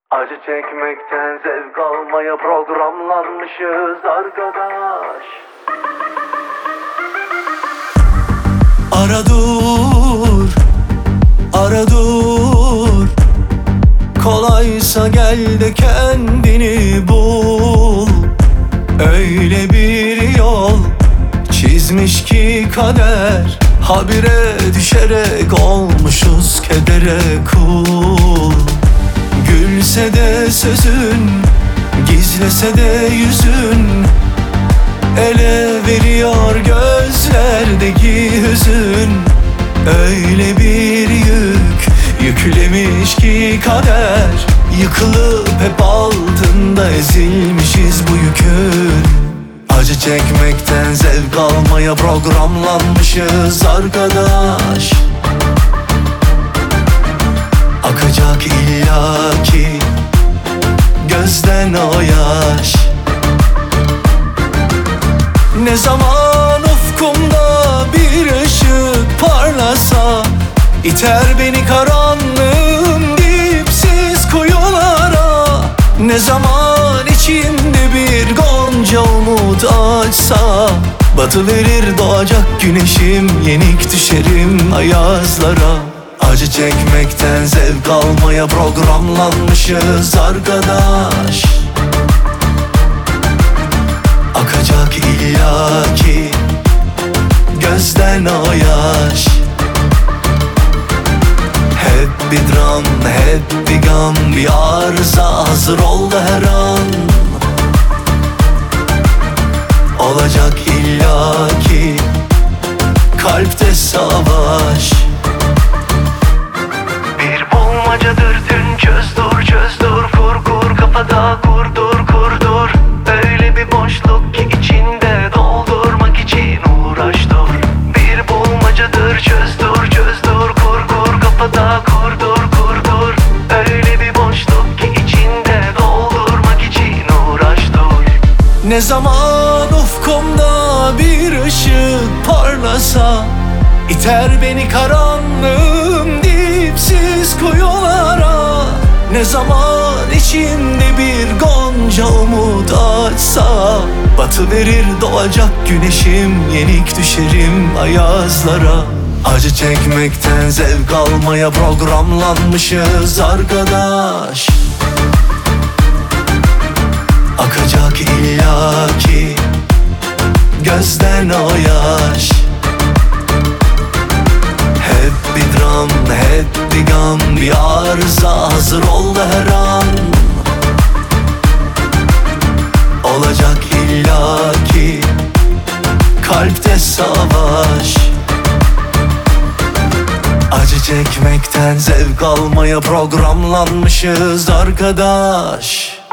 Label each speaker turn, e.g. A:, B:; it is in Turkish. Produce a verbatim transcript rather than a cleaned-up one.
A: Acı çekmekten zevk almaya programlanmışız arkadaş.
B: Ara dur, ara dur. Kolaysa gel de kendini bul. Öyle bir yol çizmiş ki kader, habire düşerek olmuşuz kedere kul. Gülse de sözün, gizlese de yüzün, ele veriyor gözlerdeki hüzün. Öyle bir yük yüklemiş ki kader, yıkılıp hep altında ezilmişiz bu yükün. Acı çekmekten zevk almaya programlanmışız arkadaş. Akacak illaki gözden o yaş. Ne zaman ufkumda bir ışık parlasa, iter beni karanlığın dipsiz kuyulara. Ne zaman içimde bir gonca umut açsa, batıverir doğacak güneşim, yenik düşerim ayazlara. Acı çekmekten zevk almaya programlanmışız arkadaş. Akacak illaki gözden o yaş. Hep bir dram, hep bir gam, bir arıza hazır oldu her an. Olacak illaki kalpte savaş.
A: Bir bulmacadır dün, çöz dur çöz dur, kur kur kafada kurdur kurdur. Öyle bir boşluk ki içinde doldurmak için uğraş dur. Bir bulmacadır, çöz dur çöz dur, kur kur kafada kurdur kurdur. Öyle bir boşluk ki içinde doldurmak için uğraş dur.
B: Ne zaman ufkumda bir ışık parlasa, iter beni karanlığın dipsiz kuyulara. Ne zaman içimde bir gonca umut açsa, batıverir doğacak güneşim, yenik düşerim ayazlara. Acı çekmekten zevk almaya programlanmışız arkadaş. Akacak illaki gözden o yaş. Hep bir dram, hep bir gam, bir arıza hazır oldu her an. Olacak illaki kalpte savaş. Acı çekmekten zevk almaya programlanmışız arkadaş.